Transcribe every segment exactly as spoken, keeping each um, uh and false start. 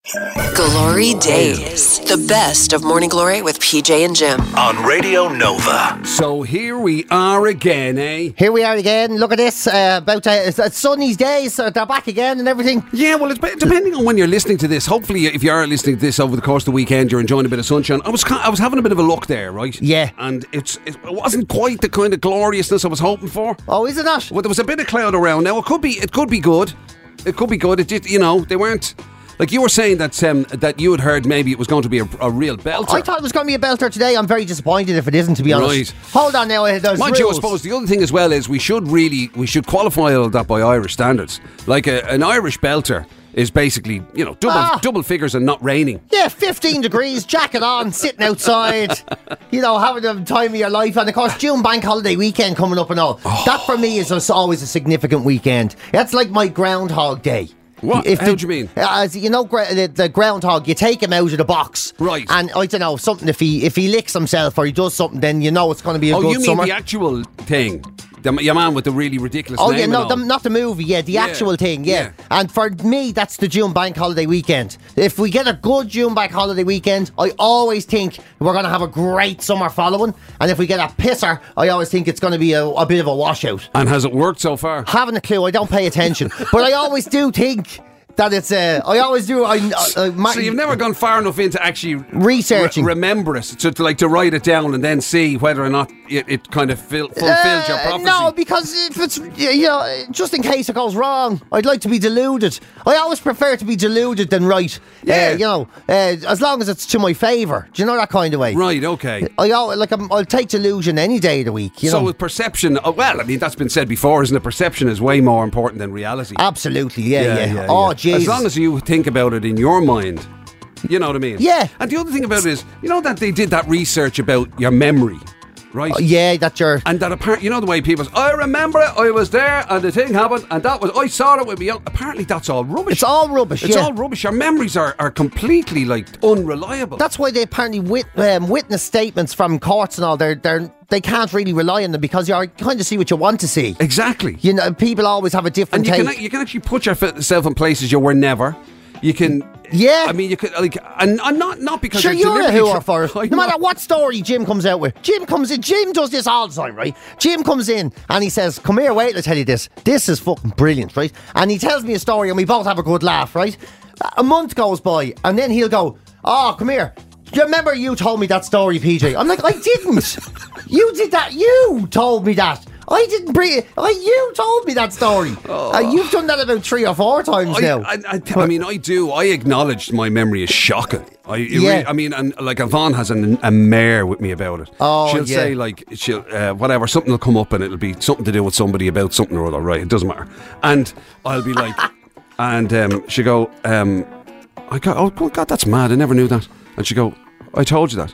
Glory Days. The best of Morning Glory with P J and Jim. On Radio Nova. So here we are again, eh? Here we are again. Look at this. Uh, about uh, it's, it's Sunny's days. Uh, they're back again and everything. Yeah, well, it's, depending on when you're listening to this, hopefully if you are listening to this over the course of the weekend, you're enjoying a bit of sunshine. I was I was having a bit of a look there, right? Yeah. And it's it wasn't quite the kind of gloriousness I was hoping for. Oh, is it not? Well, there was a bit of cloud around. Now, it could be it could be good. It could be good. It just, you know, they weren't... Like you were saying that um, that you had heard maybe it was going to be a, a real belter. I thought it was going to be a belter today. I'm very disappointed if it isn't, to be honest. Right. Hold on now. There's Mind rules. you, I suppose the other thing as well is we should really we should qualify all that by Irish standards. Like a, an Irish belter is basically, you know, double Ah. double figures and not raining. Yeah, fifteen degrees, jacket on, sitting outside, you know, having the time of your life. And of course, June bank holiday weekend coming up and all. Oh. That for me is a- always a significant weekend. That's like my Groundhog Day. What? If How the- do you mean? As you know, gra- the, the groundhog, you take him out of the box, Right. And I don't know, something if he if he licks himself or he does something, then you know it's going to be a Oh, good you mean summer. the actual thing? The, your man with the really ridiculous Oh name yeah, and no, all. the, not the movie. Yeah, the Yeah. actual thing. Yeah. Yeah. And for me, that's the June bank holiday weekend. If we get a good June bank holiday weekend, I always think we're going to have a great summer following. And if we get a pisser, I always think it's going to be a, a bit of a washout. And has it worked so far? Haven't a clue. I don't pay attention, but I always do think that it's. Uh, I always do. I. I, I ma- So you've never gone far enough into actually Researching. re- remember it, to, to like to write it down and then see whether or not it, it kind of fil- fulfills your Uh, prophecy. No, because if it's, you know, just in case it goes wrong, I'd like to be deluded. I always prefer to be deluded than right. Yeah. Uh, you know, uh, as long as it's to my favour. Do you know that kind of way? Right, okay. I al- like I'm, I'll take delusion any day of the week. You So know, with perception, oh, well, I mean, that's been said before, isn't it? Perception is way more important than reality. absolutely, yeah, yeah. oh, yeah. Jesus. As long as you think about it in your mind, you know what I mean? Yeah. And the other thing about it is, you know that they did that research about your memory, right? Oh, yeah, that's your. And that apparently, you know the way people say, I remember it, I was there, and the thing happened, and that was, I saw it with me. Apparently that's all rubbish. It's all rubbish. It's yeah. all rubbish. Your memories are, are completely, like, unreliable. That's why they apparently wit, um, witness statements from courts and all. They're they're they can't really rely on them because you kind of see what you want to see. Exactly. You know, people always have a different And you take. can, you can actually put yourself in places you were never. You can... Yeah. I mean, you could, like, and, and not, not because Sure, you're you're a deliberately whoer for it. I No know. matter what story Jim comes out with. Jim comes in, Jim does this all the time, right? Jim comes in and he says, come here, wait, I'll tell you this. This is fucking brilliant, right? And he tells me a story and we both have a good laugh, right? A month goes by and then he'll go, oh, come here. Do you remember you told me that story, P J? I'm like, I didn't. You did that. You told me that. I didn't bring it. I, you told me that story. Uh, you've done that about three or four times I, now. I, I, I mean, I do. I acknowledge my memory is shocking. I, it Yeah. really, I mean, and like Yvonne has an, a mare with me about it. Oh, she'll yeah. say like, she'll uh, whatever, something will come up and it'll be something to do with somebody about something or other. Right? It doesn't matter. And I'll be like, and um, she go, um, I go, oh God, that's mad. I never knew that. And she go, I told you that.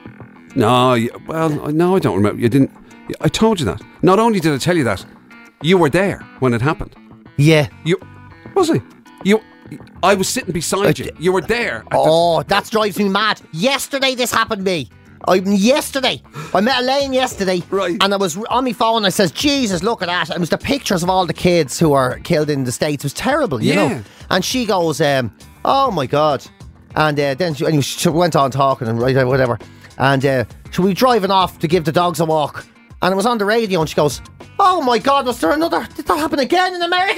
No, you, well, no, I don't remember. You didn't. I told you that. Not only did I tell you that, you were there when it happened. yeah. You was I? You I was sitting beside you. You were there. at the- Oh, that drives me mad. Yesterday this happened to me. I, yesterday, I met Elaine yesterday, Right. and I was on my phone and I says, Jesus, look at that. It was the pictures of all the kids who were killed in the States. It was terrible, you Yeah. know. And she goes, um, oh my God. And uh, then she, anyway, she went on talking and right, whatever. And uh, so we were driving off to give the dogs a walk. And it was on the radio and she goes, oh my God, was there another? Did that happen again in America?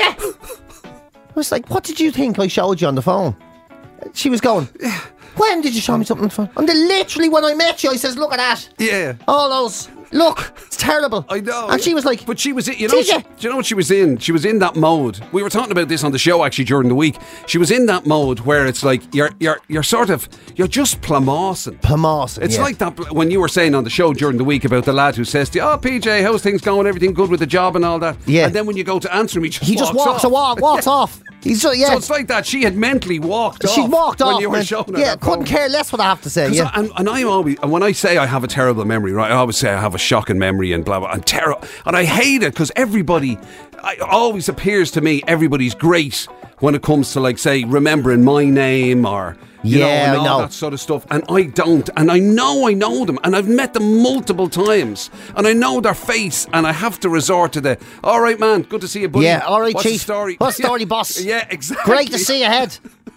I was like, what did you think I showed you on the phone? She was going, when did you show me something on the phone? And then literally when I met you, I says, look at that. Yeah. All those. Look, it's terrible. I know. And she was like, but she was, in- you know, Did she, you? do you know what she was in? She was in that mode. We were talking about this on the show actually during the week. She was in that mode where it's like you're, you're, you're sort of, you're just plamassing. Plamassing, It's yeah. like that bl- when you were saying on the show during the week about the lad who says to you, "Oh, P J, how's things going? Everything good with the job and all that?" Yeah. And then when you go to answer him, he just he just walks, off. a walk, walks off. He's just, yeah. So it's like that. She had mentally walked off. She walked when off. you were man. showing her yeah, that couldn't phone. care less what I have to say. 'Cause Yeah. I- and, and I always, and when I say I have a terrible memory, right, I always say I have a shocking memory and blah blah, and terror, and I hate it because everybody, I, always appears to me everybody's great when it comes to like say remembering my name or you know, Yeah, and all I know. that sort of stuff, and I don't, and I know I know them, and I've met them multiple times, and I know their face, and I have to resort to the, all right, man, good to see you, buddy. Yeah, all right, What's chief. the story? What's the story, boss? Yeah, exactly. Great to see you, head.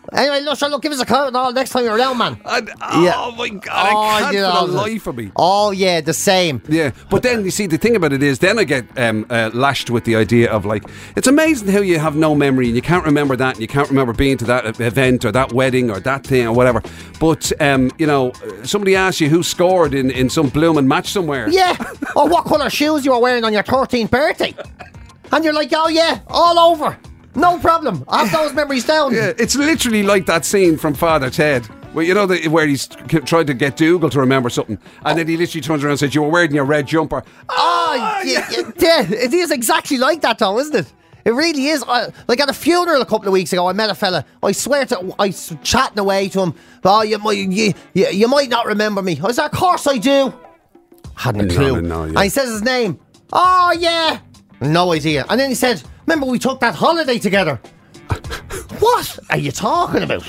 Anyway, look, sure, look, give us a call and all next time you're around, man. And, oh Yeah. my God, Oh, I can't you for know, the life of me. Oh, yeah, the same. Yeah, but then you see the thing about it is, then I get um, uh, lashed with the idea of like, it's amazing how you have no memory and you can't remember that and you can't remember being to that event or that wedding or that thing or whatever. But um, you know, somebody asks you who scored in, in some blooming match somewhere. Yeah. Or what colour shoes you were wearing on your thirteenth birthday. And you're like, oh, yeah, all over. No problem. I have those memories down. Yeah, it's literally like that scene from Father Ted. Well, you know the, where he's c- tried to get Dougal to remember something, and oh. then he literally turns around and says, "You were wearing your red jumper." Oh, yeah, yeah, yeah, it is exactly like that, though, isn't it? It really is. I, like at a funeral a couple of weeks ago, I met a fella. I swear to, I was chatting away to him. Oh, you might, you, you, you might not remember me. I said, "Of course I do." Hadn't a clue. No, no, yeah. And he says his name. Oh yeah, no idea. And then he said, "Remember we took that holiday together?" What are you talking about?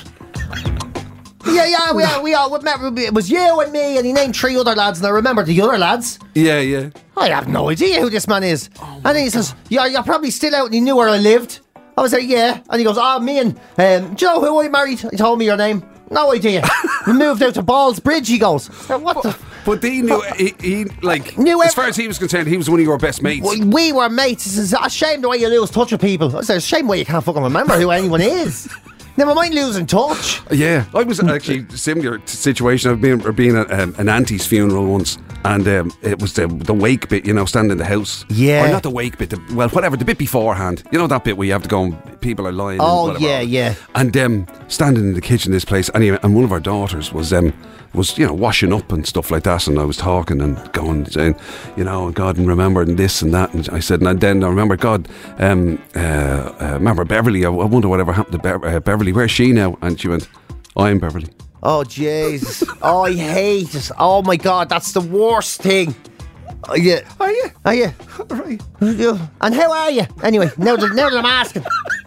Yeah, yeah, we, we all we met. It was you and me, and he named three other lads, and I remember the other lads. Yeah, yeah. I have no idea who this man is. Oh and then he says, "Yeah, you're probably still out," and he knew where I lived. I was like, "Yeah," and he goes, "Oh, me and um, do you know who I married?" He told me your name. No idea. We moved out to Balls Bridge. He goes, "What the?" But he knew, he, he like, knew as far as he was concerned, he was one of your best mates. We, we were mates. It's a shame the way you lose touch with people. It's a shame the way you can't fucking remember who anyone is. Never mind losing touch. Yeah, I was actually similar situation. I've been being at um, an auntie's funeral once, and um, it was the the wake bit, you know, standing in the house. Yeah, or not the wake bit. The, well, whatever, the bit beforehand. You know that bit where you have to go and people are lying. Oh and yeah, yeah. And um, standing in the kitchen, this place, and, and one of our daughters was um, was you know washing up and stuff like that, and I was talking and going saying, you know, God, and remember and this and that, and I said, and then I remember, God, um, uh, uh, remember Beverly. I, I wonder whatever happened to Be- uh, Beverly. Where's she now? And she went, I'm Beverly. Oh Jesus! Oh, I hate it. Oh my God, that's the worst thing. Oh, yeah. Are you? Are you? Right. And how are you? Anyway, now that, now that I'm asking.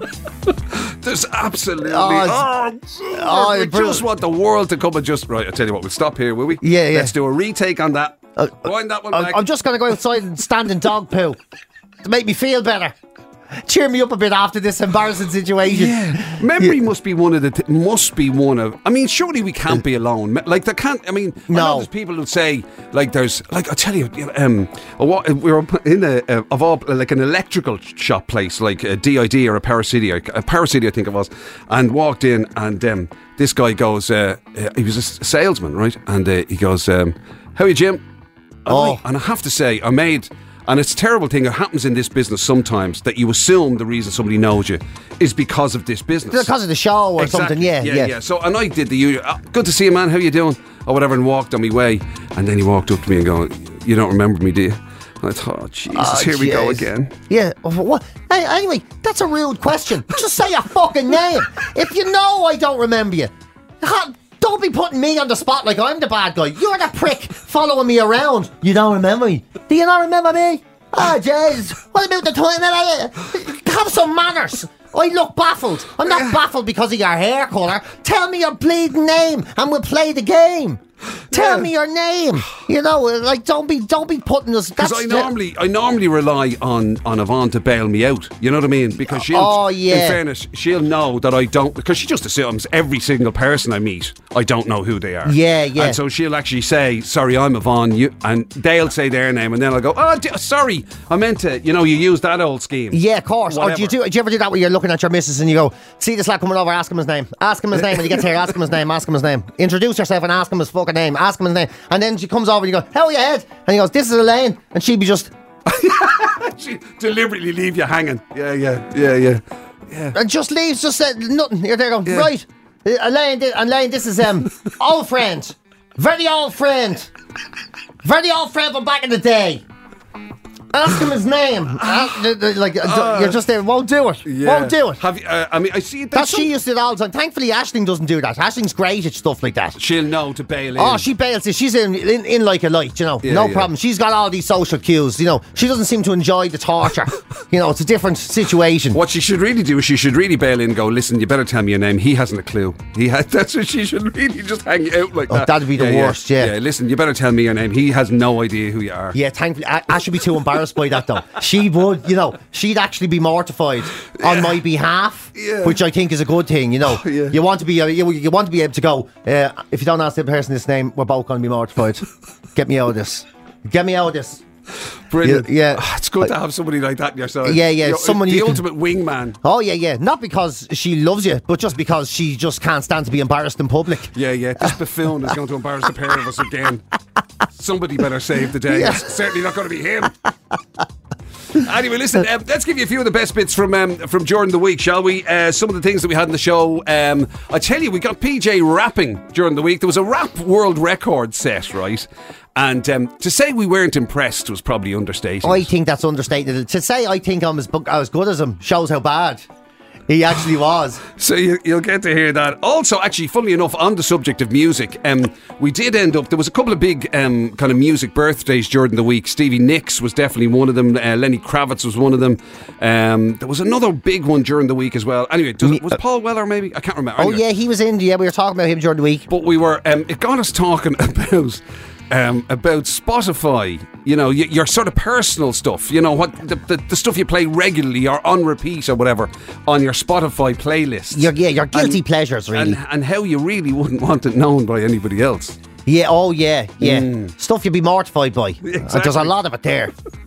There's absolutely. Oh, oh, oh, we just want the world to come and just. Right, I'll tell you what, we'll stop here, will we? Yeah, yeah. Let's do a retake on that. Uh, Wind that one uh, back. I'm just going to go outside and stand in dog poo to make me feel better. Cheer me up a bit after this embarrassing situation. Yeah. Memory yeah. must be one of the th- must be one of. I mean, surely we can't be alone. Like there can't. I mean, no. I know there's people who say like there's like I tell you, um, we were in a, a of all like an electrical shop place like a D I D or a Paracity, a Paracity I think it was, and walked in and um, this guy goes, uh, uh, he was a salesman, right? And uh, he goes, um, "How are you, Jim?" And oh, I, and I have to say, I made. And it's a terrible thing that happens in this business sometimes, that you assume the reason somebody knows you is because of this business. Because of the show or exactly. something, yeah, yeah. Yeah, yeah. So, and I did the usual, oh, good to see you, man, how you doing? Or whatever, and walked on my way. And then he walked up to me and go, you don't remember me, do you? And I thought, oh, Jesus, oh, here geez. we go again. Yeah. What? Hey, anyway, that's a rude question. Just say your fucking name. If you know I don't remember you, don't be putting me on the spot like I'm the bad guy. You're the prick following me around. You don't remember me? Do you not remember me? Oh, Jesus. What about the time? Have some manners. I look baffled. I'm not baffled because of your hair colour. Tell me your bleeding name and we'll play the game. Tell yeah. me your name. You know, like don't be don't be putting us. Because I normally I normally rely on on Yvonne to bail me out. You know what I mean? Because she'll. Oh yeah. In fairness, she'll know that I don't. Because she just assumes every single person I meet, I don't know who they are. Yeah, yeah. And so she'll actually say, "Sorry, I'm Yvonne," you, and they'll say their name, and then I'll go, "Oh, d- sorry, I meant to." You know, you use that old scheme. Yeah, of course. Whatever. Or do you do? Do you ever do that where you're looking at your missus and you go, "See this lad coming over? Ask him his name. Ask him his name when he gets here. Ask him his name. Ask him his name. Introduce yourself and ask him his fucking name. Ask him his name." And then she comes over and you go, "How are you, Ed?" And he goes, "This is Elaine." And she'd be just she deliberately leave you hanging. Yeah, yeah, yeah, yeah, yeah. And just leaves, just said nothing. You're there going, yeah. right. Uh, Elaine, this, Elaine, this is um old friend, very old friend, very old friend from back in the day. Ask him his name. uh, like uh, you're just there. Won't do it. Yeah. Won't do it. Have you, uh, I mean, I see that she used to do it all the time. Thankfully, Aisling doesn't do that. Aisling's great at stuff like that. She'll know to bail in. Oh, she bails it. She's in, in in like a light, you know. Yeah, no yeah. problem. She's got all these social cues, you know. She doesn't seem to enjoy the torture. You know, it's a different situation. What she should really do is she should really bail in and go, "Listen, you better tell me your name." He hasn't a clue. He has, that's what she should really just hang out like oh, that. That'd be the yeah, worst, yeah. yeah. Yeah, listen, you better tell me your name. He has no idea who you are. Yeah, thankfully, I, I should be too embarrassed embarrassed by that, though. She would, you know, she'd actually be mortified on my behalf, Yeah. which I think is a good thing. You know, Oh, yeah. you want to be, uh, you, you want to be able to go. Uh, if you don't ask the person this name, we're both going to be mortified. Get me out of this. Get me out of this. Brilliant. Yeah, yeah. Ah, it's good to have somebody like that in your side. Yeah, yeah, You're someone the you can- ultimate wingman. Oh yeah, yeah. Not because she loves you, but just because she just can't stand to be embarrassed in public. Yeah, yeah. This buffoon is going to embarrass the pair of us again. Somebody better save the day. Yeah. It's certainly not going to be him. Anyway, listen, um, let's give you a few of the best bits from um, from during the week, shall we? Uh, some of the things that we had in the show. Um, I tell you, we got P J rapping during the week. There was a rap world record set, right? And um, to say we weren't impressed was probably understating. I it. think that's understated. To say I think I'm as, bu- as good as him shows how bad he actually was. So you, you'll get to hear that. Also, actually, funnily enough, on the subject of music, um, we did end up, there was a couple of big um, kind of music birthdays during the week. Stevie Nicks was definitely one of them. Uh, Lenny Kravitz was one of them. Um, there was another big one during the week as well. Anyway, does, was Paul Weller maybe? I can't remember. Oh Anyway. yeah, he was in. Yeah, we were talking about him during the week. But we were, um, it got us talking about um, about Spotify, you know, y- your sort of personal stuff, you know, what the, the, the stuff you play regularly or on repeat or whatever on your Spotify playlist. Your, yeah, your guilty And- pleasures, really. And, and how you really wouldn't want it known by anybody else. yeah, oh yeah, yeah. Stuff you'd be mortified by. And there's a Exactly. lot of it there.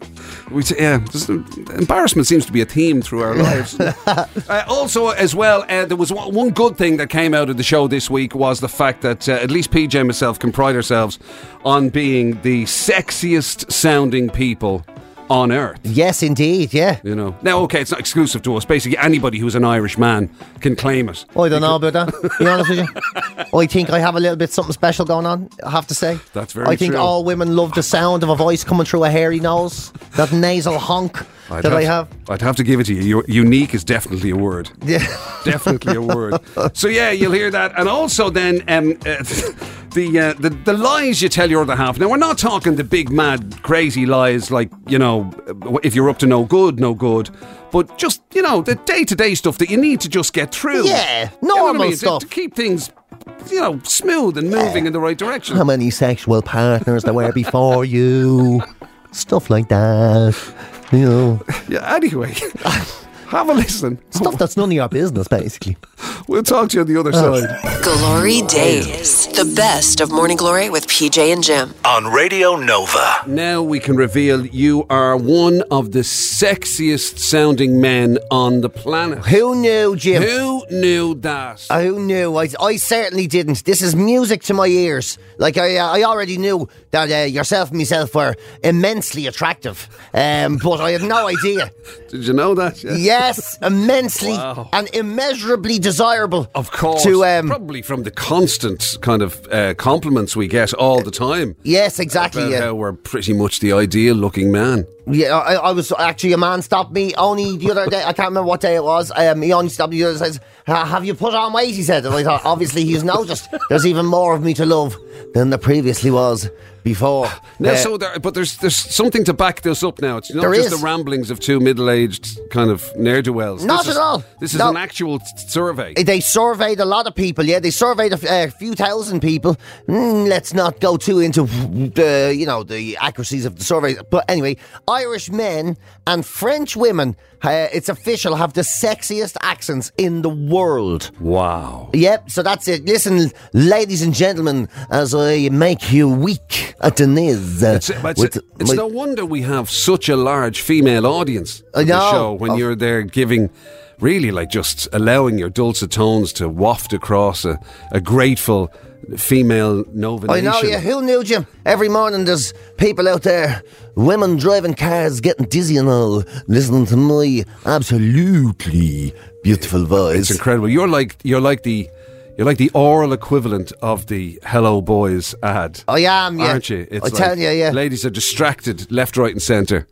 We t- yeah, just, uh, embarrassment seems to be a theme through our lives. uh, also, as well, uh, there was one, one good thing that came out of the show this week was the fact that uh, at least P J and myself can pride ourselves on being the sexiest sounding people on earth. Yes, indeed, yeah. You know, now okay, it's not exclusive to us. Basically, anybody who's an Irish man can claim it. I don't know about that, to be honest with you. I think I have a little bit something special going on, I have to say. That's very I think true. all women love the sound of a voice coming through a hairy nose, that nasal honk I'd that I have. I'd have to give it to you. Your, unique is definitely a word. Yeah. Definitely a word. So yeah, you'll hear that, and also then um, uh, the, uh, the the lies you tell your other half. Now we're not talking the big, mad, crazy lies like, you know, if you're up to no good, no good, but just, you know, the day to day stuff that you need to just get through. Yeah, You know what I normal mean? To- stuff. to keep things, you know, smooth and moving in the right direction. How many sexual partners there were before you? Stuff like that. You know, Yeah. Anyway, have a listen. stuff that's none of your business, basically. We'll talk to you on the other side. Glory Days. The best of Morning Glory with P J and Jim. On Radio Nova. Now we can reveal you are one of the sexiest sounding men on the planet. Who knew, Jim? Who knew that? Uh, Who knew? I, I certainly didn't. This is music to my ears. Like, I I already knew that uh, yourself and myself were immensely attractive. Um, but I had no idea. Did you know that? Yeah. Yes, immensely Wow. and immeasurably desirable. Of course. To, um, probably from the constant kind of uh, compliments we get all the time. yes, exactly. About Yeah. how we're pretty much the ideal looking man. Yeah, I, I was actually, a man stopped me only the other day. I can't remember what day it was. Um, he only stopped me the other day and says, "Ha- have you put on weight?" He said. And I thought, obviously, he's noticed there's even more of me to love than there previously was before. Now, Uh, so there, but there's there's something to back this up now. It's not There just is. the ramblings of two middle-aged kind of ne'er-do-wells. Not This is- at all. This is No. an actual t- survey. They surveyed a lot of people, yeah. They surveyed a, f- a few thousand people. Mm, let's not go too into the, you know, the accuracies of the survey. But anyway, Irish men and French women, uh, it's official, have the sexiest accents in the world. Wow. Yep, so that's it. Listen, ladies and gentlemen, as I make you weak at the knees. Uh, It's, it's, with it's my- no wonder we have such a large female audience I at the know. show when Oh. you're there giving, really like just allowing your dulcet tones to waft across a, a grateful female Nova I Nation. know, yeah. Who knew, Jim? Every morning there's people out there, women driving cars, getting dizzy and all, listening to my absolutely beautiful voice. It's incredible. You're like you're like the you're like the oral equivalent of the Hello Boys ad. I am, yeah. Aren't you? It's I tell you, yeah. Ladies are distracted left, right, and centre.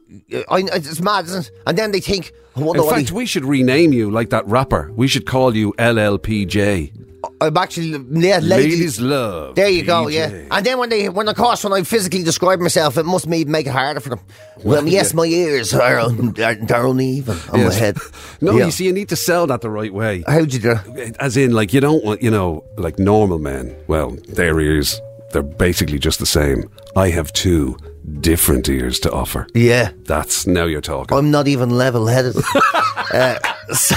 I, it's mad, isn't it? And then they think, I wonder In what fact, he, we should rename you like that rapper. We should call you L L P J. I'm actually, yeah, ladies. Ladies love. There you go, P J. yeah. And then when they, when of course, when I physically describe myself, it must me make it harder for them. Well, yes, yeah. my ears are, un- are they're uneven on Yes. my head. No, Yeah. you see, you need to sell that the right way. How'd you do? As in, like, you don't want, you know, like normal men. Well, their ears, they're basically just the same. I have two. different ears to offer. Yeah. That's, now you're talking. I'm not even level-headed. uh, so...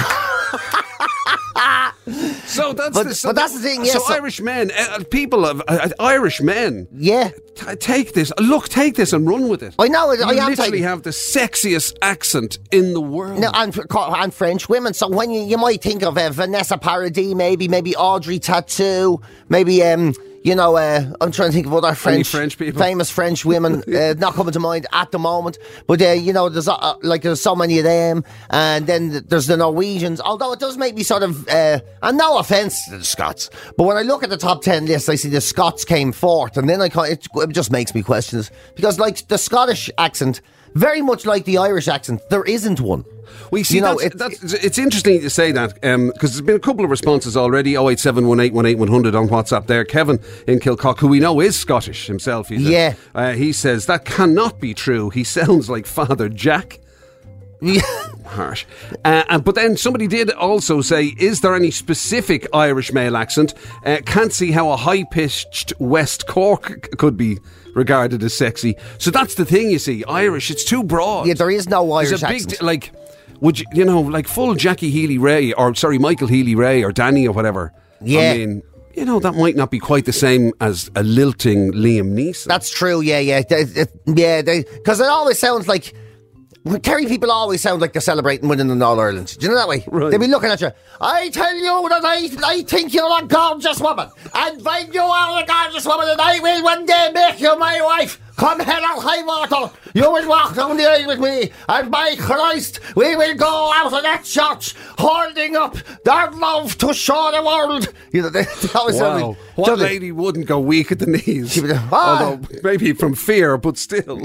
So that's But- the, so but that's the thing, yeah, So, so- Irish men, uh, people of uh, Irish men, Yeah. t- take this. Look, take this and run with it. I know it. You I am literally taking- have the sexiest accent in the world. No, and, and French women. So when you, you might think of uh, Vanessa Paradis, maybe, maybe Audrey Tattoo, maybe, um, you know, uh, I'm trying to think of other French, French people? famous French women, uh, not coming to mind at the moment. But, uh, you know, there's uh, like there's so many of them. And then there's the Norwegians, although it does make me sort of, uh, and no offence to the Scots, but when I look at the top ten list, I see the Scots came fourth. And then I ca- it, it just makes me question it. Because, like, the Scottish accent, very much like the Irish accent, there isn't one. We see, You know, that's, it's- that's, it's interesting to say that because there's been a couple of responses already. oh eight seven one eight one eight one hundred on WhatsApp there. Kevin in Kilcock, who we know is Scottish himself, he's a- Yeah. uh, he says that cannot be true. He sounds like Father Jack. Yeah. Harsh. Uh, and, but then somebody did also say, is there any specific Irish male accent? Uh, can't see how a high-pitched West Cork c- could be regarded as sexy. So that's the thing, you see. Irish, it's too broad. Yeah, there is no Irish There's a big, accent. d- like, would you, you know, like full Jackie Healy-Ray, or sorry, Michael Healy-Ray, or Danny, or whatever. Yeah. I mean, you know, that might not be quite the same as a lilting Liam Neeson. That's true, yeah, yeah. They, they, yeah, because it always sounds like... Kerry people always sound like they're celebrating winning in All Ireland. Do you know that way? Right. They'll be looking at you. I tell you that I, I think you're a gorgeous woman. And when you are a gorgeous woman, and I will one day make you my wife. Come hell or high water. You will walk down the aisle with me. And by Christ, we will go out of that church holding up their love to show the world. You know, they, they always sound Wow. like... What don't they? lady wouldn't go weak at the knees? She would, ah. Although, maybe from fear, but still.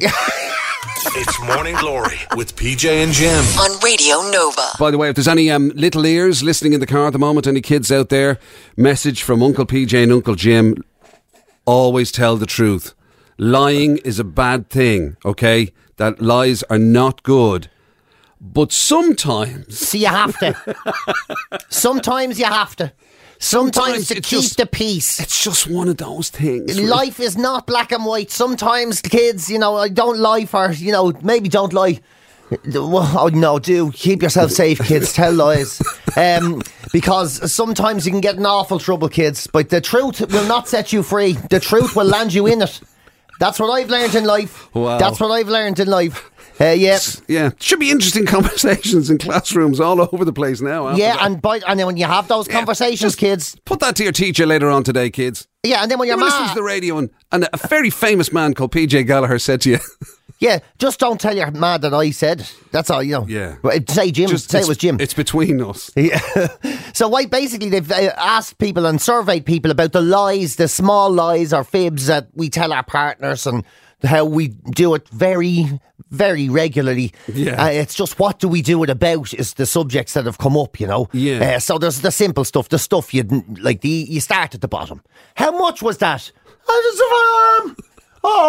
It's Morning Glory with P J and Jim. On Radio Nova. By the way, if there's any um, little ears listening in the car at the moment, any kids out there, message from Uncle P J and Uncle Jim, always tell the truth. Lying is a bad thing, okay? That lies are not good. But sometimes... So you have to. Sometimes you have to. Sometimes, Sometimes to it's keep just- the peace. It's just one of those things. really. Life is not black and white. Sometimes the kids, you know, I don't lie for, you know, maybe don't lie. Well, oh no, do keep yourself safe, kids. Tell lies, um, because sometimes you can get in awful trouble, kids. But the truth will not set you free. The truth will land you in it. That's what I've learned in life. Wow. That's what I've learned in life. Uh, yeah. Yeah, should be interesting conversations in classrooms all over the place now. after Yeah, that. and by, and then when you have those conversations, kids. Put that to your teacher later on today, kids. Yeah, and then when You your listen ma, to the radio, and, and a very famous man called P J Gallagher said to you, yeah, just don't tell your ma that I said. That's all, you know. Yeah. But say Jim. just, say it it's- was Jim. It's between us. Yeah. So why basically they've uh, asked people and surveyed people about the lies, the small lies or fibs that we tell our partners, and how we do it very, very regularly. Yeah. Uh, it's just what do we do it about is the subjects that have come up, you know. Yeah. Uh, so there's the simple stuff, the stuff you like. The you start at the bottom. How much was that? Oh, just a farm.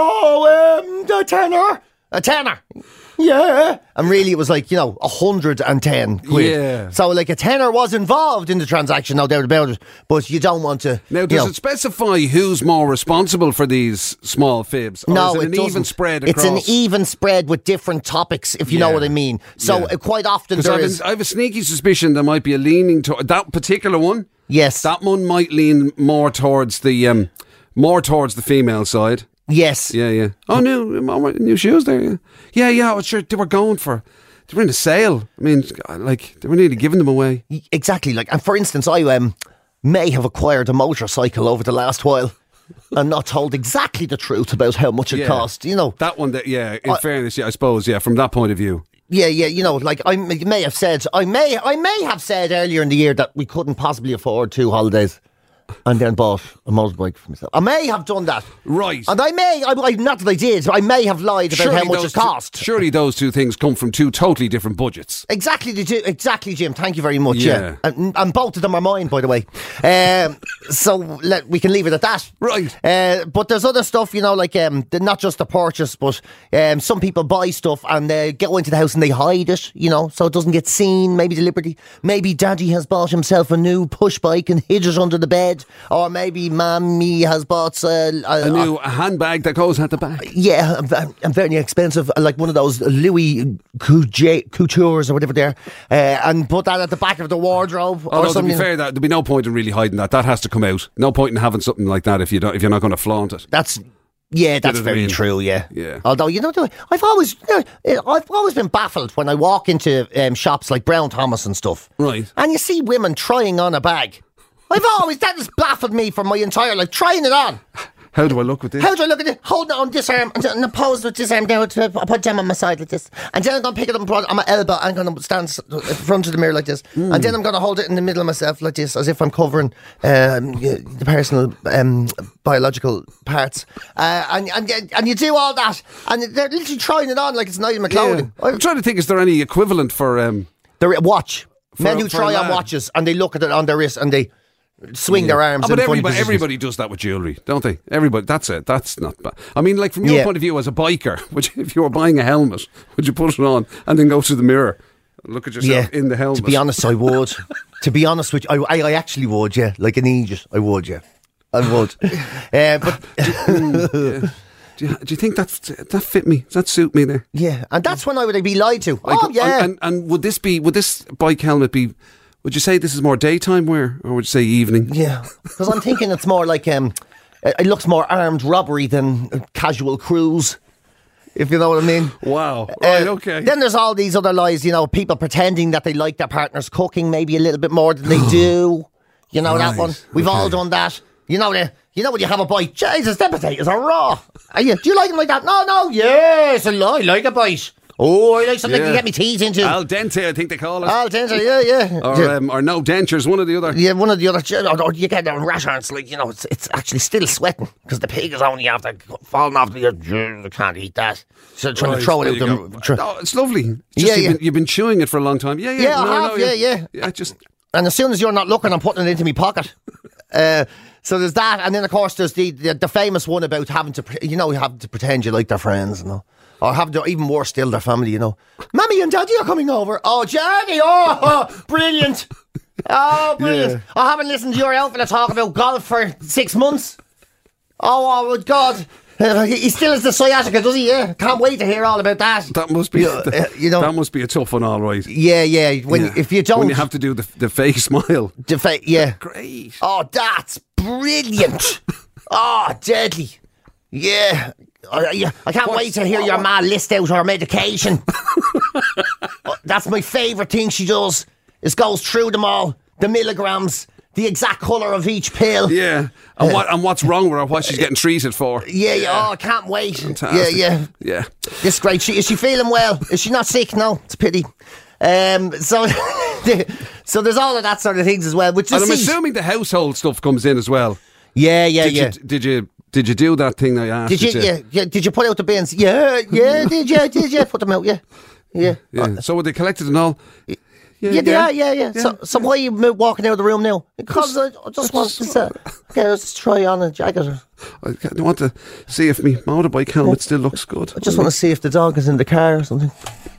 Oh, um, a tenner. A tenner. Yeah. And really it was like, you know, a hundred and ten quid. Yeah. So like a tenner was involved in the transaction, no doubt about it. But you don't want to. Now, you does know, it specify who's more responsible for these small fibs? Or no, is it, it an doesn't. even spread across? It's an even spread with different topics, if you know Yeah. what I mean. So Yeah. uh, quite often Because there I, have is. a- I have a sneaky suspicion there might be a leaning to that particular one. Yes. That one might lean more towards the um, more towards the female side. Yes. Yeah, yeah. Oh, new new shoes there. Yeah, yeah, yeah. Oh, sure, they were going for. They were in a sale. I mean, like they were nearly giving them away. Exactly. Like, and for instance, I um, may have acquired a motorcycle over the last while and not told exactly the truth about how much it Yeah. cost. You know. That one. That yeah. In I- fairness, yeah, I suppose. Yeah, from that point of view. Yeah, yeah, you know, like I may have said, I may, I may have said earlier in the year that we couldn't possibly afford two holidays, and then bought a motorbike for myself. I may have done that, Right. And I may, I, I, not that I did, but I may have lied about how much those it cost. Two, surely those two things come from two totally different budgets. Exactly, they do- exactly, Jim. Thank you very much. Yeah, Yeah. And, and both of them are mine, by the way. Um, so let, we can leave it at that. Right. Uh, but there's other stuff, you know, like um, the, not just the purchase, but um, some people buy stuff and they go into the house and they hide it, you know, so it doesn't get seen. Maybe deliberately. Maybe Daddy has bought himself a new push bike and hid it under the bed. bed, or maybe Mammy has bought uh, a, A new handbag that goes at the back. Yeah, a, a very expensive, like one of those Louis Coutures or whatever they're, uh, and put that at the back of the wardrobe or Although, to something. be fair, that, there'd be no point in really hiding that. That has to come out. No point in having something like that if you don't, if you're not going to flaunt it. That's yeah, that's know what I very mean? true. Yeah, Yeah. Although you know, I've always, you know, I've always been baffled when I walk into um, shops like Brown Thomas and stuff, Right. and you see women trying on a bag. I've always that has baffled me for my entire life. Trying it on. How do I look with this? How do I look at it? Holding it on this arm and, and pose with this arm down. To, I put them on my side like this. And then I'm going to pick it up and put it on my elbow. I'm going to stand s- in front of the mirror like this. Mm. And then I'm going to hold it in the middle of myself like this, as if I'm covering um, the personal um, biological parts. Uh, and, and and you do all that. And they're literally trying it on like it's not even my clothing. Yeah. I'm trying to think, is there any equivalent for... Um, They're a watch. For- Men who for try a on lad. watches and they look at it on their wrist and they swing their arms Oh, but in funny everybody, positions. everybody does that with jewellery, don't they? Everybody, that's it. That's not bad. I mean, like from your Yeah. point of view as a biker, would you, if you were buying a helmet, would you put it on and then go to the mirror, look at yourself in the helmet? To be honest, I would. to be honest with you, I, I, I actually would, yeah. Like an idiot, I would, yeah. I would. uh, but yeah. Do you, do you think that's, that fit me? Does that suit me there? yeah, and that's when I would be lied to. Like, oh, yeah. And, and, and would this be? Would this bike helmet be? Would you say this is more daytime wear, or would you say evening? yeah, because I'm thinking it's more like, um, it looks more armed robbery than a casual cruise, if you know what I mean. Wow. Right. Uh, Okay. Then there's all these other lies, you know, people pretending that they like their partner's cooking maybe a little bit more than they do. You know that Right, one? We've all okay. done that. You know the, you know when you have a bite, Jesus, them potatoes are raw. Are you, do you like them like that? No, no, yes, I li- I like a bite. Oh, I like something Yeah. to get me teeth into. Al dente, I think they call it. Al dente, yeah, yeah. or, yeah. um, or no dentures, one or the other. Yeah, one of the other, or, or you get them restaurants, like, you know, it's it's actually still sweating because the pig is only after falling off the, you can't eat that. So trying Right, to throw it there out you the. go. Tr- Oh, it's lovely. It's just Yeah, you've, yeah. Been, you've been chewing it for a long time. Yeah, yeah. Yeah, I no, have, no, yeah, yeah. Yeah, just. And as soon as you're not looking, I'm putting it into my pocket. Uh, so there's that, and then of course there's the, the the famous one about having to, pre- you know, you have to pretend you like their friends, you know, or having to, even worse still, their family, you know. Mommy and Daddy are coming over. Oh, Johnny, oh, oh brilliant. Oh, brilliant. Yeah. I haven't listened to your outfit talk about golf for six months. Oh, oh, God. Uh, he he still has the sciatica, does he? Yeah. Can't wait to hear all about that. That must be, Yeah, uh, you know- that must be a tough one, all right. Yeah, yeah. When Yeah. if you don't, when you have to do the the fake smile. defa- yeah. Great. Oh, that's brilliant. Oh, deadly. Yeah. I, yeah. I can't wait to hear your ma list out her medication. Oh, that's my favourite thing she does, is goes through them all, the milligrams, the exact colour of each pill. Yeah. And what and what's wrong with her? What she's getting treated for? Yeah, yeah. Oh, I can't wait. Fantastic. Yeah, yeah. Yeah. This is great. She, is she feeling well? Is she not sick? No, it's a pity. Um, so, so there's all of that sort of things as well. Which And is I'm assuming the household stuff comes in as well. yeah, yeah, Did yeah. you did you did you do that thing I asked? Did you, yeah, yeah, did you put out the bins? Yeah, yeah, did you, did you put them out? Yeah, yeah. Yeah. So were they collected and all? Yeah, Yeah, they are, yeah, yeah. So, so why are you mo- walking out of the room now? Because I I just want to uh, okay, let's try on a jacket. I kinda want to see if my motorbike helmet still looks good. I just want to see if the dog is in the car or something.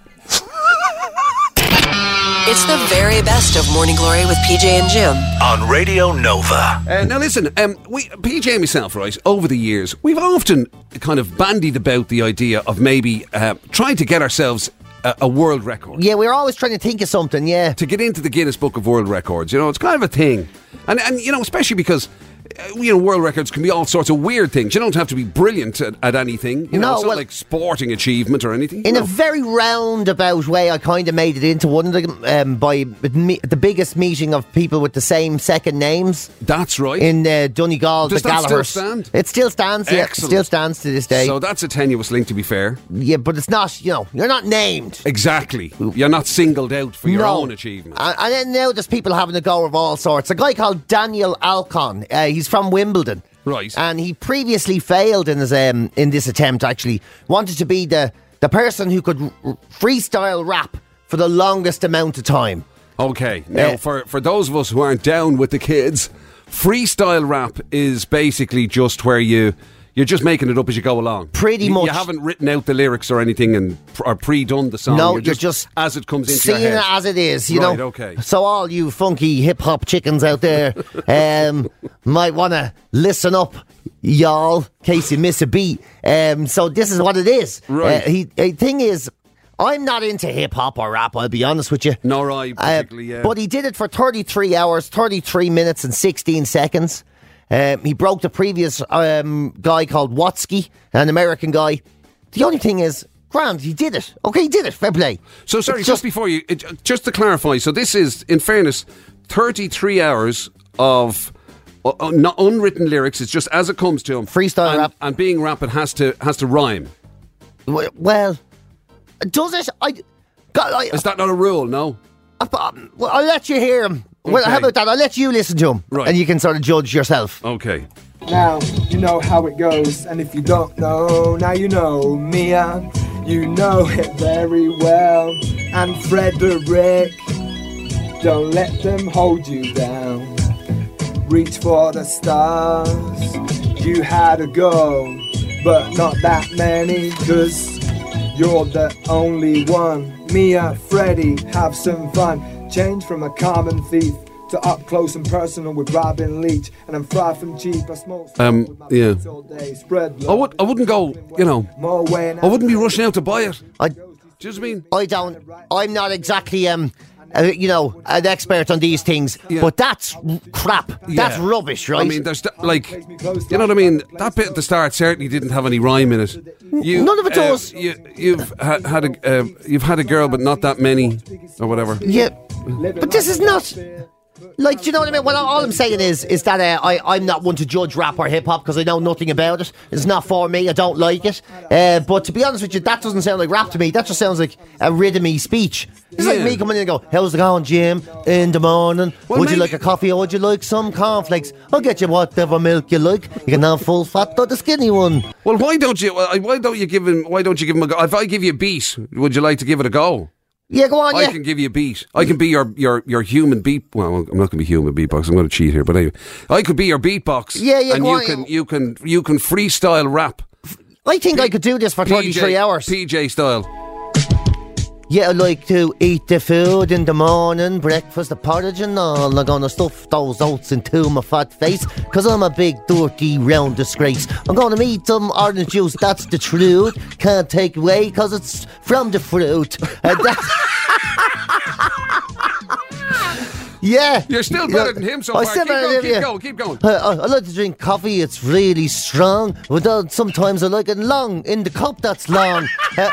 It's the very best of Morning Glory with P J and Jim. On Radio Nova. Uh, now listen, um, we, P J and myself, right, over the years, we've often kind of bandied about the idea of maybe uh, trying to get ourselves a, a world record. Yeah, we're always trying to think of something, yeah. To get into the Guinness Book of World Records, you know, it's kind of a thing. And, and you know, especially because, uh, you know, world records can be all sorts of weird things. You don't have to be brilliant at, at anything. You know, No, it's not well- like sporting achievement or anything. In no. a very roundabout way, I kind of made it into one of them um, by me- the biggest meeting of people with the same second names That's right. in uh, Donegal, Does the that still Gallagher's. stand? It still stands, yeah. It Excellent. still stands to this day. So that's a tenuous link, to be fair. yeah, but it's not, you know, you're not named. Exactly. You're not singled out for your No. own achievement. And, and then now there's people having a go of all sorts. A guy called Daniel Alcon, uh, he's from Wimbledon. Right. And he previously failed in his um, in this attempt, actually. Wanted to be the, the person who could r- freestyle rap for the longest amount of time. Okay. Now, Uh, for, for those of us who aren't down with the kids, freestyle rap is basically just where you You're just making it up as you go along. Pretty you, much. You haven't written out the lyrics or anything and or pre-done the song. No, you're just, you're just as it comes into seeing your head. it as it is, you right, know. Okay. So all you funky hip hop chickens out there um, might want to listen up, y'all, in case you miss a beat. Um, so this is what it is. Right. Uh, he, the thing is, I'm not into hip hop or rap, I'll be honest with you. Nor I particularly, uh, yeah. But he did it for thirty-three hours, thirty-three minutes and sixteen seconds. Um, he broke the previous um, guy called Watsky, an American guy. The only thing is, grand, he did it. Okay, he did it. Fair play. So sorry, It's just, before you, it, just to clarify. So this is, in fairness, thirty-three hours of uh, uh, not unwritten lyrics. It's just as it comes to him. Freestyle and, rap. and being rap, it has to has to rhyme. Well, does it? I, God, I, Is that not a rule? No. I, um, well, I'll let you hear him. Well, Okay. how about that? I'll let you listen to him, Right. and you can sort of judge yourself. Okay. Now you know how it goes, and if you don't know, now you know. Mia, you know it very well. And Frederick, don't let them hold you down. Reach for the stars, you had a go, but not that many, cause you're the only one. Mia, Freddie, have some fun. Change from a common thief to up close and personal with Robin Leach. And I'm far from cheap, I smoke Um, with my yeah. friends all day. Spread I would. I wouldn't go. You know. more way I wouldn't be rushing out to buy it. I, Do you know what I mean? I don't. I'm not exactly, um, uh, you know, an expert on these things, Yeah. but that's r- crap. That's Yeah. rubbish, right? I mean, there's th- like, you know what I mean. That bit at the start certainly didn't have any rhyme in it. You, None of it uh, does. You, you've ha- had a uh, you've had a girl, but not that many, or whatever. yeah, but this is not. Like, do you know what I mean? Well, all I'm saying is, is that uh, I, I'm not one to judge rap or hip hop because I know nothing about it. It's not for me. I don't like it. Uh, but to be honest with you, that doesn't sound like rap to me. That just sounds like a rhythmy speach. It's like Yeah. me coming in and go, "How's it going, Jim? In the morning, Well, would you maybe- like a coffee or would you like some cornflakes? I'll get you whatever milk you like. You can have full fat or the skinny one." Well, why don't you? uh, Why don't you give him? Why don't you give him a go? If I give you a beat, would you like to give it a go? Yeah, go on. I Yeah, can give you a beat. I can be your your your human beat. Well, I'm not going to be human beatbox. I'm going to cheat here, but anyway, I could be your beatbox. Yeah, yeah, and go you on. can you can you can freestyle rap. I think I could do this for thirty-three hours. P J style. Yeah, I like to eat the food in the morning, breakfast, the porridge and all. I'm gonna stuff those oats into my fat face, cause I'm a big, dirty, round disgrace. I'm gonna eat some orange juice, that's the truth. Can't take away, cause it's from the fruit. Uh, that's yeah. You're still better than him so I'm far. still Keep better going, than keep you. going, keep going. I, I, I like to drink coffee, it's really strong. But uh, sometimes I like it long, in the cup that's long. Uh,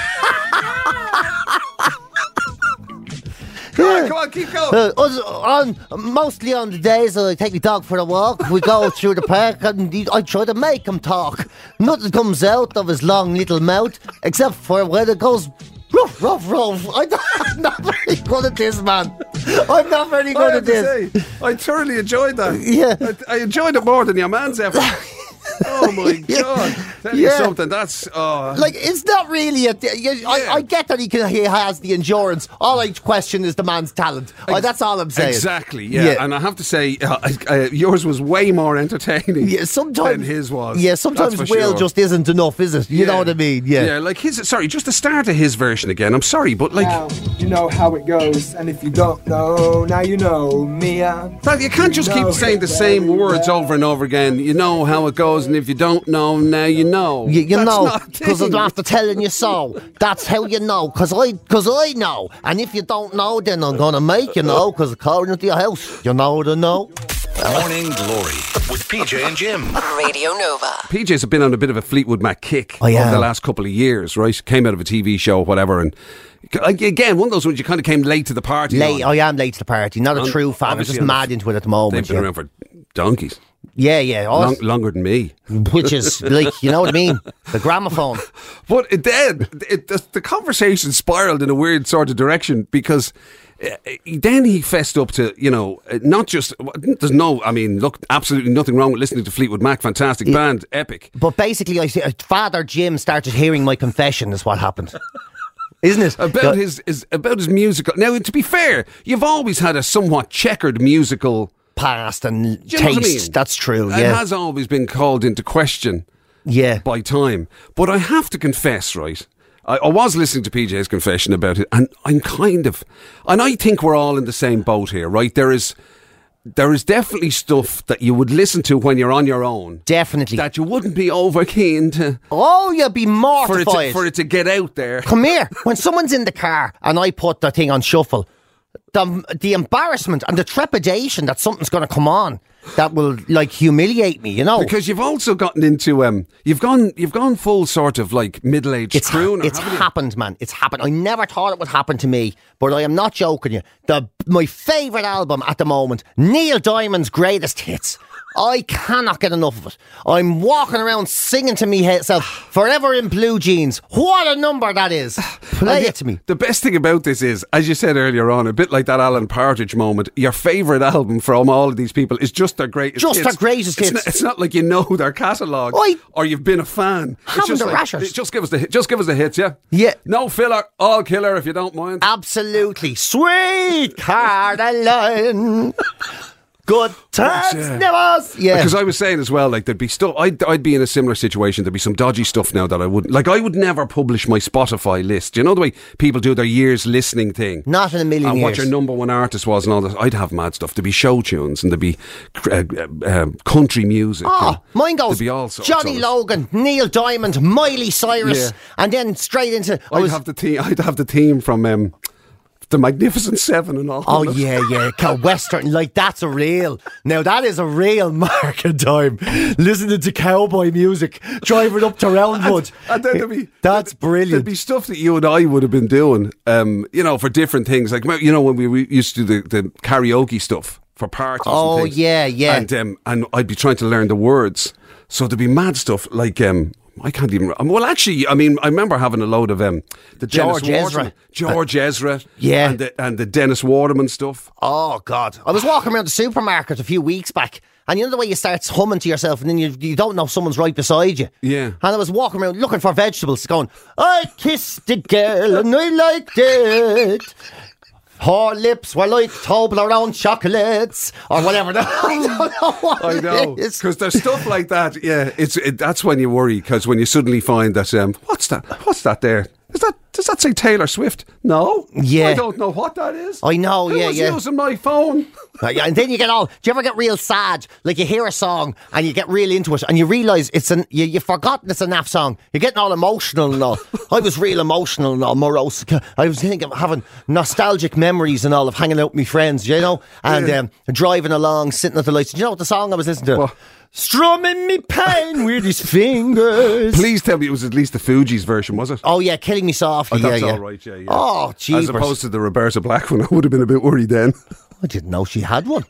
Come on, come on, keep going. Uh, us- on mostly on the days I take my dog for a walk, we go through the park and he- I try to make him talk. Nothing comes out of his long little mouth except for when it goes ruff, ruff, ruff. I don't- I'm not very good at this, man. I'm not very I good have at to this. say, I thoroughly enjoyed that. Yeah. I, I enjoyed it more than your man's effort. Oh my God! Tell you Yeah. something. That's oh. Like, it's not really a. You, Yeah. I, I get that he can. He has the endurance. All I question is the man's talent. Oh, that's all I'm saying. Exactly, yeah. Yeah. And I have to say, uh, uh, yours was way more entertaining Yeah, sometimes than his was. Yeah, sometimes That's for Will sure. just isn't enough, is it? You Yeah. know what I mean? Yeah. Yeah, like his. Sorry, just the start of his version again. I'm sorry, but like, Now you know how it goes, and if you don't know, now you know. Mia, Brad, you can't just keep know saying the it same very words well. over and over again. You know how it goes, and if you don't know, now you know. You, you That's know, not a because I'm thing. after telling you so. That's how you know, because I, cause I know. And if you don't know, then I'm going to make you know, because according to your house, you know to know. Morning Glory with P J and Jim. Radio Nova. P Js have been on a bit of a Fleetwood Mac kick I over am. the last couple of years, right? Came out of a T V show, whatever, and like, again, one of those ones you kind of came late to the party. Late, on. I am late to the party. Not a On- true fan. I'm obviously just on the- mad into it at the They've moment. been Yeah, around for donkeys, yeah. yeah. Oh, Long, longer than me. which is, like, you know what I mean? The gramophone. But it then it, the, the conversation spiraled in a weird sort of direction because uh, then he fessed up to, you know, uh, not just, there's no, I mean, look, absolutely nothing wrong with listening to Fleetwood Mac, fantastic band, epic. But basically, I see, Father Jim started hearing my confession, is what happened. Isn't it? About Yeah. his, his about his musical. Now, to be fair, you've always had a somewhat checkered musical Past and Do you know taste. what I mean? That's true, It yeah. has always been called into question. Yeah. by time. But I have to confess, right, I, I was listening to P J's confession about it, and I'm kind of, and I think we're all in the same boat here, right? There is, there is definitely stuff that you would listen to when you're on your own. Definitely. That you wouldn't be over keen to. Oh, you'd be For it, mortified. to, for it to get out there. Come here. When someone's in the car and I put the thing on shuffle, the, the embarrassment and the trepidation that something's going to come on that will like humiliate me, you know. Because you've also gotten into um, you've gone you've gone full sort of like middle aged It's, crooner. it's haven't you? happened, man. It's happened. I never thought it would happen to me, but I am not joking you. The my favourite album at the moment, Neil Diamond's Greatest Hits. I cannot get enough of it. I'm walking around singing to myself, Forever in Blue Jeans. What a number that is. Play And it to me. The best thing about this is, as you said earlier on, a bit like that Alan Partridge moment, your favourite album from all of these people is just their greatest Just hits. their greatest it's hits. Not, it's not like you know their catalogue Oi. or you've been a fan. It's Haven't just the like, rashers. just give us the hit- just give us the hits, yeah? Yeah. No filler, all killer if you don't mind. Absolutely. Sweet Caroline. Good times, Yeah. never. Yeah. Because I was saying as well, like there'd be stuff. I'd, I'd be in a similar situation. There'd be some dodgy stuff now that I wouldn't like. I would never publish my Spotify list. You know the way people do their years listening thing. Not in a million and years. what your number one artist was and all that. I'd have mad stuff. There'd be show tunes and there'd be uh, uh, um, country music. Oh, and mine goes there'd be all sorts Johnny of it. Logan, Neil Diamond, Miley Cyrus, Yeah. and then straight into. I I'd was, have the team. I'd have the team from um, the Magnificent Seven and all. oh of it. yeah, yeah, ca- Western. Like that's a real. Now that is a real market time. Listening to cowboy music, driving up to Roundwood. And then there'd be That's there'd- brilliant. There'd be stuff that you and I would have been doing, um, you know, for different things. Like you know when we, we used to do the, the karaoke stuff for parties. Oh, and things. yeah, yeah. And um, and I'd be trying to learn the words, so there'd be mad stuff like um. I can't even. um, Well, actually, I mean, I remember having a load of um, the George Dennis Ezra. Waterman, George Ezra, yeah. and the, and the Dennis Waterman stuff. Oh God! I was walking around the supermarket a few weeks back, and you know the way you start humming to yourself, and then you you don't know if someone's right beside you. Yeah. And I was walking around looking for vegetables, going, "I kissed the girl and I liked it. Her lips were like Toblerone chocolates, or whatever." I don't know what I know, it is. because there's stuff like that. Yeah, it's it, that's when you worry, because when you suddenly find that um, what's that? What's that there? Is that does that say Taylor Swift? No, Yeah. I don't know what that is. I know, Who yeah, was yeah. using my phone? Uh, yeah, and then you get all. Do you ever get real sad? Like you hear a song and you get real into it, and you realise it's an you, you've forgotten it's a naff song. You're getting all emotional and all. I was real emotional and all morose. I was thinking of having nostalgic memories and all of hanging out with my friends, you know, and Yeah. um, driving along, sitting at the lights. Do you know what the song I was listening to? What? Strumming me pain with his fingers. Please tell me it was at least the Fugees version, was it? Oh yeah, Killing Me Softly. Oh, that's yeah, yeah. all right. Yeah, yeah. Oh, jeez. As opposed to the Roberta Black one, I would have been a bit worried then. I didn't know she had one.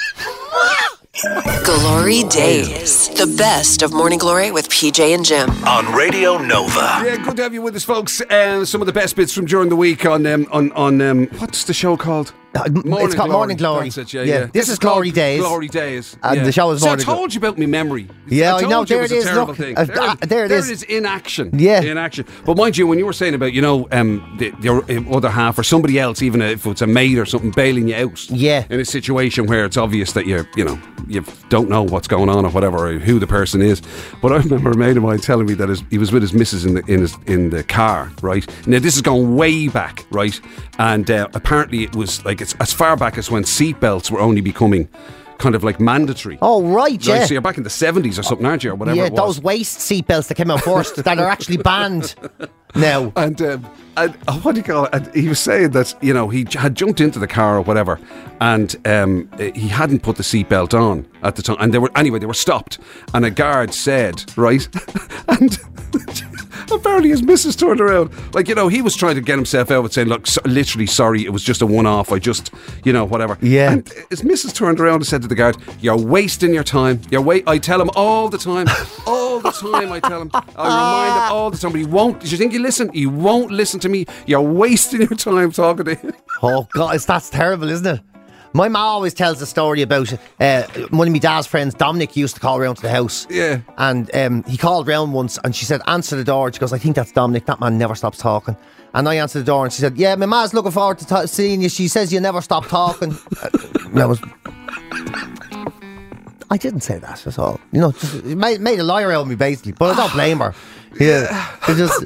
Glory Days. The best of Morning Glory with P J and Jim. On Radio Nova. Yeah, good to have you with us, folks. Uh, some of the best bits from during the week on um, on on um, what's the show called? Uh, it's called Morning Glory. That's it, yeah, Yeah, yeah. this is Glory called Days. Glory Days. And yeah. the show is See, Morning I told you about my memory. Yeah, I told know. you There it was it a is, terrible look. thing. Uh, there, uh, there it there is. it is in action. Yeah. in action. But mind you, when you were saying about you know um, the, the other half or somebody else, even if it's a mate or something, bailing you out. Yeah. In a situation where it's obvious that you you know you don't know what's going on or whatever, or who the person is. But I remember a mate of mine telling me that his, he was with his missus in the in his in the car, right? Now this is going way back, right? And uh, apparently it was like it's as far back as when seatbelts were only becoming kind of like mandatory. Oh right, yeah. Right, so you're back in the seventies or something, aren't you, or whatever Yeah, it was. those waist seatbelts that came out first that are actually banned now. And, um, and uh, what do you call it? And he was saying that you know he j- had jumped into the car or whatever, and um, he hadn't put the seatbelt on at the time. And they were anyway, they were stopped, and a guard said, right, and apparently his missus turned around, like you know, he was trying to get himself out and saying, look, so, literally sorry, it was just a one-off. I just, you know, whatever. Yeah. And his missus turned around and said to the guard, "You're wasting your time. You're wa- I tell him all the time, all the time. I tell him, I remind him all the time, but he won't. Do you think he listen? He won't listen to me. You're wasting your time talking to him." Oh God, it's, that's terrible, isn't it? My ma always tells a story about uh, one of my dad's friends, Dominic, used to call around to the house. Yeah. And um, he called round once and she said, answer the door. She goes, I think that's Dominic. That man never stops talking. And I answered the door and she said, yeah, my ma's looking forward to ta- seeing you. She says you never stop talking. uh, that was... I didn't say that at all. You know, just, it made, made a liar out of me, basically. But I don't blame her. Yeah. It just...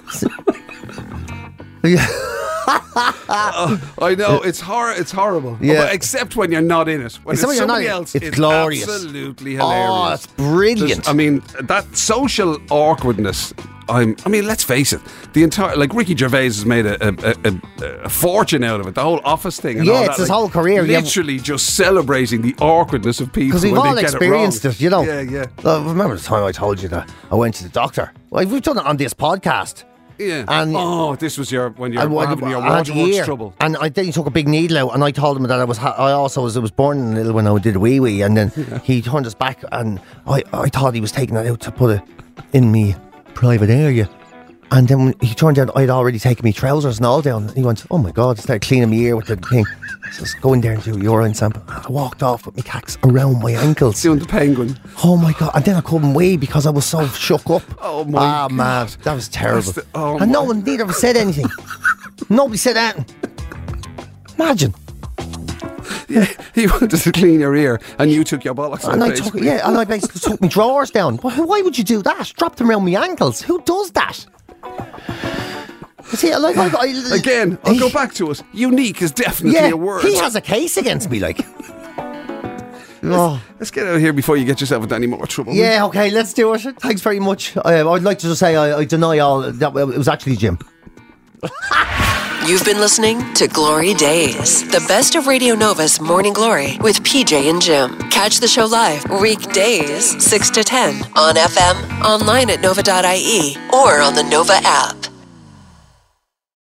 yeah. uh, I know it's hor- it's horrible. Yeah. But except when you're not in it. When it's, Except when you're somebody not in it, else, it's it's glorious. absolutely hilarious. Oh, it's brilliant. There's- I mean, that social awkwardness. I'm. I mean, let's face it. The entire like Ricky Gervais has made a, a, a, a fortune out of it. The whole Office thing. And Yeah, all it's that, his like, whole career. Yeah. Literally just celebrating the awkwardness of people Because we've when all they get experienced it, it, you know. Yeah, yeah. Uh, remember the time I told you that I went to the doctor? Well, we've done it on this podcast. Yeah. And oh, this was your when you're I, I, having your I had a waterworks year, trouble. and I then he took a big needle out, and I told him that I was. Ha- I also was. I was born in a little when I did a wee wee, and then yeah. he turned his back, and I, I thought he was taking it out to put it in me private area. And then when he turned out, I'd already taken me trousers and all down. And he went, "Oh my God!" He started cleaning my ear with the thing. So I go in there and do a urine sample. I walked off with my cacks around my ankles. Doing the penguin. Oh my God. And then I couldn't wee because I was so shook up. Oh my ah, God. man. That was terrible. The, oh and no my. one, neither of us said anything. Nobody said anything. Imagine. Yeah, he wanted to clean your ear and you took your bollocks out. And I took, yeah, and I basically took my drawers down. But why would you do that? Drop them around my ankles. Who does that? See, like, like, I, Again, I'll he, go back to it. Unique is definitely yeah, a word. he has a case against me, like. Oh. Let's get out of here before you get yourself into any more trouble. Yeah, okay, let's do it. Thanks very much. Uh, I'd like to just say I, I deny all that. It was actually Jim. You've been listening to Glory Days, the best of Radio Nova's Morning Glory with P J and Jim. Catch the show live weekdays six to ten on F M, online at nova dot I E, or on the Nova app.